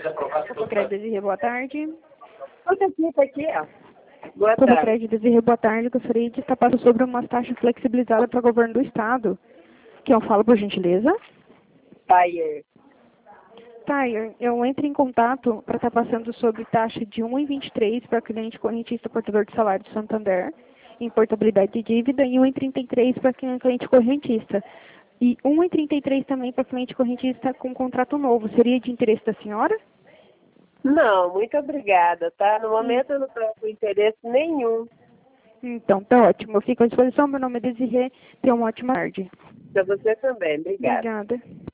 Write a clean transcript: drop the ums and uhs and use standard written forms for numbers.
Sopocred Desirê, boa tarde. Aqui, ó. Boa Sopocred Desirê, boa tarde. Gostaria de estar passando sobre umas taxas flexibilizadas para o governo do Estado. Que eu falo, por gentileza? Tayer. Tayer, eu entro em contato para estar passando sobre taxa de 1,23 para cliente correntista portador de salário de Santander, em portabilidade de dívida, e 1,33 para cliente correntista. E 1,33 também para cliente correntista com contrato novo. Seria de interesse da senhora? Não, muito obrigada, tá? No momento eu não estou com interesse nenhum. Então, tá ótimo. Eu fico à disposição. Meu nome é Desirê. Tenha uma ótima tarde. Para você também, obrigada. Obrigada.